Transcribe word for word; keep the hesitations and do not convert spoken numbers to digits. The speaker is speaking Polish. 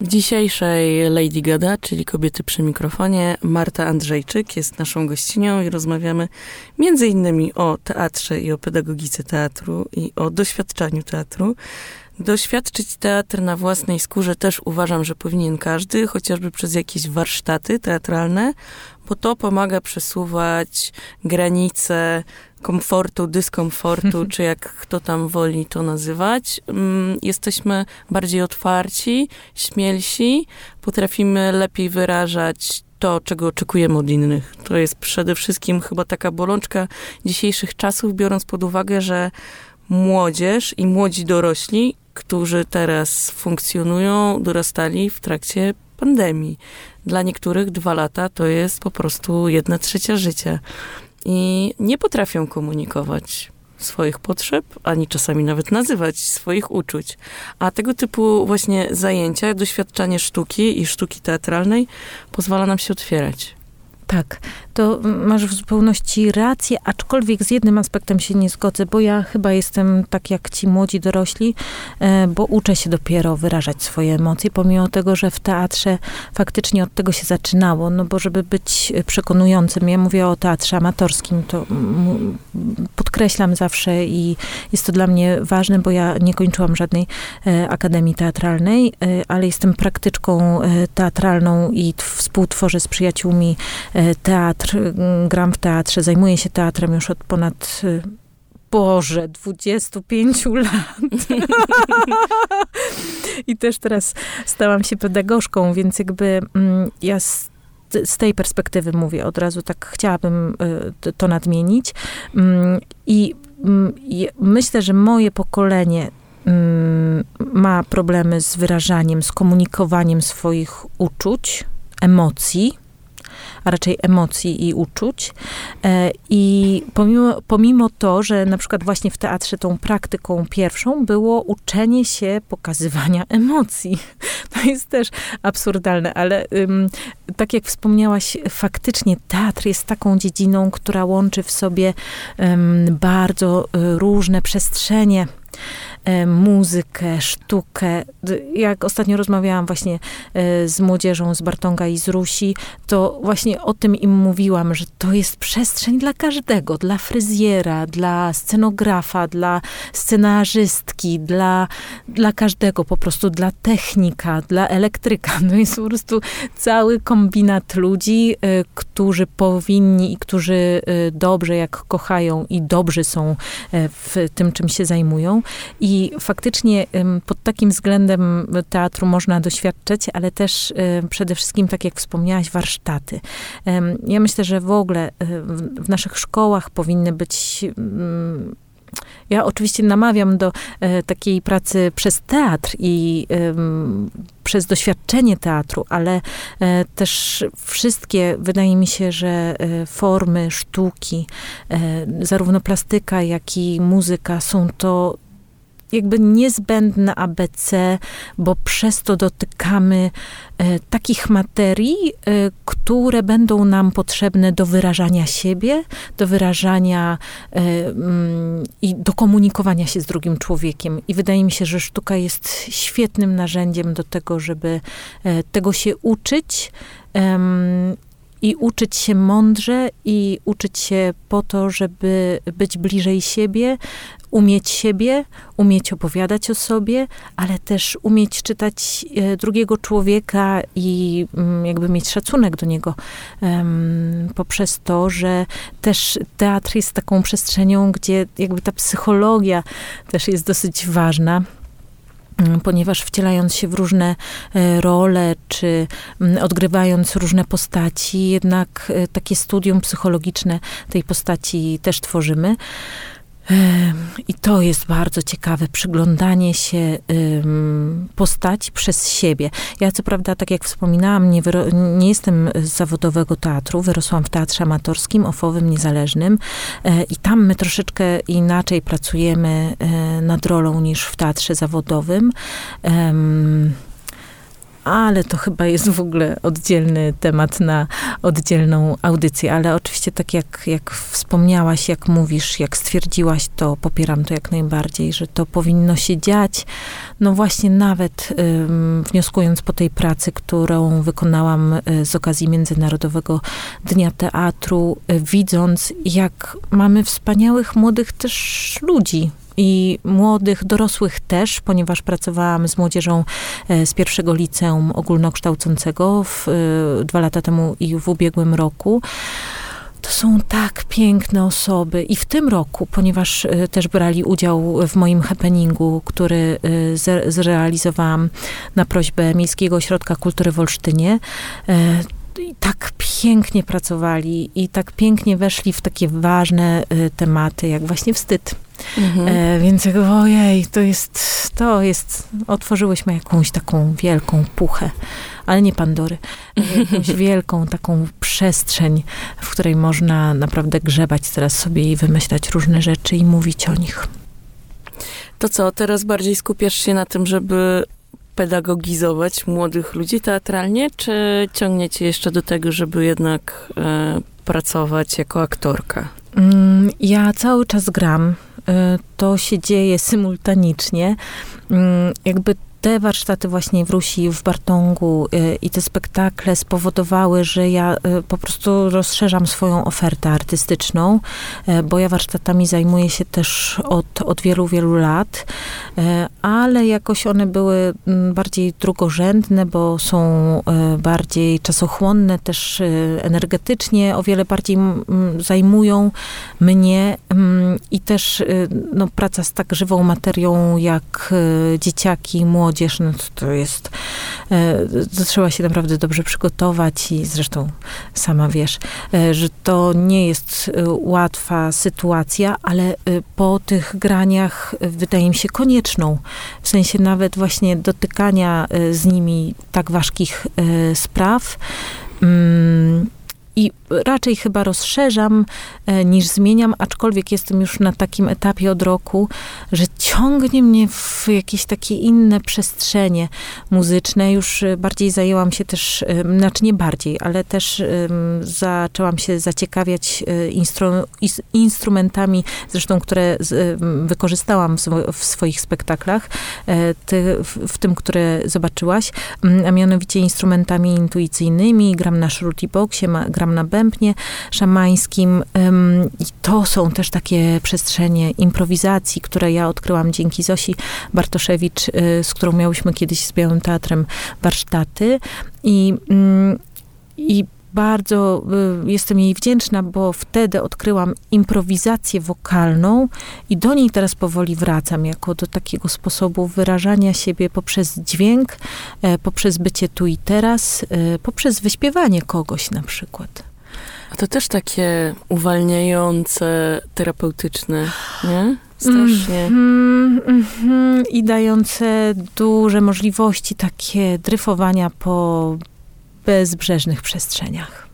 W dzisiejszej Lady Gada, czyli Kobiety przy mikrofonie, Marta Andrzejczyk jest naszą gościnią i rozmawiamy między innymi o teatrze i o pedagogice teatru i o doświadczaniu teatru. Doświadczyć teatr na własnej skórze też uważam, że powinien każdy, chociażby przez jakieś warsztaty teatralne, bo to pomaga przesuwać granice komfortu, dyskomfortu, czy jak kto tam woli to nazywać. Jesteśmy bardziej otwarci, śmielsi, potrafimy lepiej wyrażać to, czego oczekujemy od innych. To jest przede wszystkim chyba taka bolączka dzisiejszych czasów, biorąc pod uwagę, że młodzież i młodzi dorośli, którzy teraz funkcjonują, dorastali w trakcie pandemii. Dla niektórych dwa lata to jest po prostu jedna trzecia życia. I nie potrafią komunikować swoich potrzeb, ani czasami nawet nazywać swoich uczuć. A tego typu właśnie zajęcia, doświadczanie sztuki i sztuki teatralnej pozwala nam się otwierać. Tak, to masz w zupełności rację, aczkolwiek z jednym aspektem się nie zgodzę, bo ja chyba jestem tak jak ci młodzi dorośli, bo uczę się dopiero wyrażać swoje emocje, pomimo tego, że w teatrze faktycznie od tego się zaczynało, no bo żeby być przekonującym, ja mówię o teatrze amatorskim, to podkreślam zawsze i jest to dla mnie ważne, bo ja nie kończyłam żadnej akademii teatralnej, ale jestem praktyczką teatralną i współtworzę z przyjaciółmi teatr, gram w teatrze, zajmuję się teatrem już od ponad, Boże, dwudziestu pięciu lat. I też teraz stałam się pedagogzką, więc jakby ja z, z tej perspektywy mówię, od razu tak chciałabym to nadmienić. I, i myślę, że moje pokolenie ma problemy z wyrażaniem, z komunikowaniem swoich uczuć, emocji, a raczej emocji i uczuć. I pomimo, pomimo to, że na przykład właśnie w teatrze tą praktyką pierwszą było uczenie się pokazywania emocji. To jest też absurdalne, ale um, tak jak wspomniałaś, faktycznie teatr jest taką dziedziną, która łączy w sobie um, bardzo różne przestrzenie, muzykę, sztukę. Jak ostatnio rozmawiałam właśnie z młodzieżą z Bartonga i z Rusi, to właśnie o tym im mówiłam, że to jest przestrzeń dla każdego, dla fryzjera, dla scenografa, dla scenarzystki, dla, dla każdego, po prostu dla technika, dla elektryka. To jest po prostu cały kombinat ludzi, którzy powinni i którzy dobrze, jak kochają i dobrzy są w tym, czym się zajmują. I faktycznie pod takim względem teatru można doświadczać, ale też przede wszystkim, tak jak wspomniałaś, warsztaty. Ja myślę, że w ogóle w naszych szkołach powinny być... Ja oczywiście namawiam do e, takiej pracy przez teatr i e, przez doświadczenie teatru, ale e, też wszystkie, wydaje mi się, że e, formy sztuki, e, zarówno plastyka, jak i muzyka są to jakby niezbędne A B C, bo przez to dotykamy e, takich materii, e, które będą nam potrzebne do wyrażania siebie, do wyrażania e, mm, i do komunikowania się z drugim człowiekiem. I wydaje mi się, że sztuka jest świetnym narzędziem do tego, żeby e, tego się uczyć, e, i uczyć się mądrze i uczyć się po to, żeby być bliżej siebie, umieć siebie, umieć opowiadać o sobie, ale też umieć czytać drugiego człowieka i jakby mieć szacunek do niego um, poprzez to, że też teatr jest taką przestrzenią, gdzie jakby ta psychologia też jest dosyć ważna, ponieważ wcielając się w różne role, czy odgrywając różne postaci, jednak takie studium psychologiczne tej postaci też tworzymy. I to jest bardzo ciekawe, przyglądanie się um, postaci przez siebie. Ja co prawda, tak jak wspominałam, nie, wyro- nie jestem z zawodowego teatru, wyrosłam w teatrze amatorskim, ofowym, niezależnym e, i tam my troszeczkę inaczej pracujemy e, nad rolą niż w teatrze zawodowym. Um, ale to chyba jest w ogóle oddzielny temat na oddzielną audycję. Ale oczywiście tak jak, jak wspomniałaś, jak mówisz, jak stwierdziłaś, to popieram to jak najbardziej, że to powinno się dziać. No właśnie nawet ym, wnioskując po tej pracy, którą wykonałam y, z okazji Międzynarodowego Dnia Teatru, y, widząc, jak mamy wspaniałych, młodych też ludzi. I młodych, dorosłych też, ponieważ pracowałam z młodzieżą z pierwszego liceum ogólnokształcącego w, dwa lata temu i w ubiegłym roku. To są tak piękne osoby. I w tym roku, ponieważ też brali udział w moim happeningu, który zrealizowałam na prośbę Miejskiego Ośrodka Kultury w Olsztynie, i tak pięknie pracowali i tak pięknie weszli w takie ważne y, tematy, jak właśnie wstyd. Mhm. E, więc jak, ojej, to jest, to jest, otworzyłyśmy jakąś taką wielką puchę, ale nie Pandory, jakąś wielką taką przestrzeń, w której można naprawdę grzebać teraz sobie i wymyślać różne rzeczy i mówić o nich. To co, teraz bardziej skupiasz się na tym, żeby pedagogizować młodych ludzi teatralnie, czy ciągniecie jeszcze do tego, żeby jednak e, pracować jako aktorka? Ja cały czas gram. To się dzieje symultanicznie. Jakby te warsztaty właśnie w Rusi, w Bartągu i te spektakle spowodowały, że ja po prostu rozszerzam swoją ofertę artystyczną, bo ja warsztatami zajmuję się też od, od wielu, wielu lat, ale jakoś one były bardziej drugorzędne, bo są bardziej czasochłonne, też energetycznie, o wiele bardziej zajmują mnie i też no, praca z tak żywą materią jak dzieciaki, młodzi, no to, to jest, to trzeba się naprawdę dobrze przygotować i zresztą sama wiesz, że to nie jest łatwa sytuacja, ale po tych graniach wydaje mi się konieczną. W sensie nawet właśnie dotykania z nimi tak ważkich spraw. I raczej chyba rozszerzam niż zmieniam, aczkolwiek jestem już na takim etapie od roku, że ciągnie mnie w jakieś takie inne przestrzenie muzyczne. Już bardziej zajęłam się też, znaczy nie bardziej, ale też zaczęłam się zaciekawiać instru, instrumentami, zresztą które wykorzystałam w swoich spektaklach, ty, w tym, które zobaczyłaś, a mianowicie instrumentami intuicyjnymi. Gram na shruti-boxie, gram na bębnie szamańskim. I to są też takie przestrzenie improwizacji, które ja odkryłam dzięki Zosi Bartoszewicz, z którą miałyśmy kiedyś z Białym Teatrem warsztaty. I, i bardzo jestem jej wdzięczna, bo wtedy odkryłam improwizację wokalną i do niej teraz powoli wracam, jako do takiego sposobu wyrażania siebie poprzez dźwięk, poprzez bycie tu i teraz, poprzez wyśpiewanie kogoś na przykład. A to też takie uwalniające, terapeutyczne, nie? Strasznie. Mm, mm, mm, I dające duże możliwości takie dryfowania po bezbrzeżnych przestrzeniach.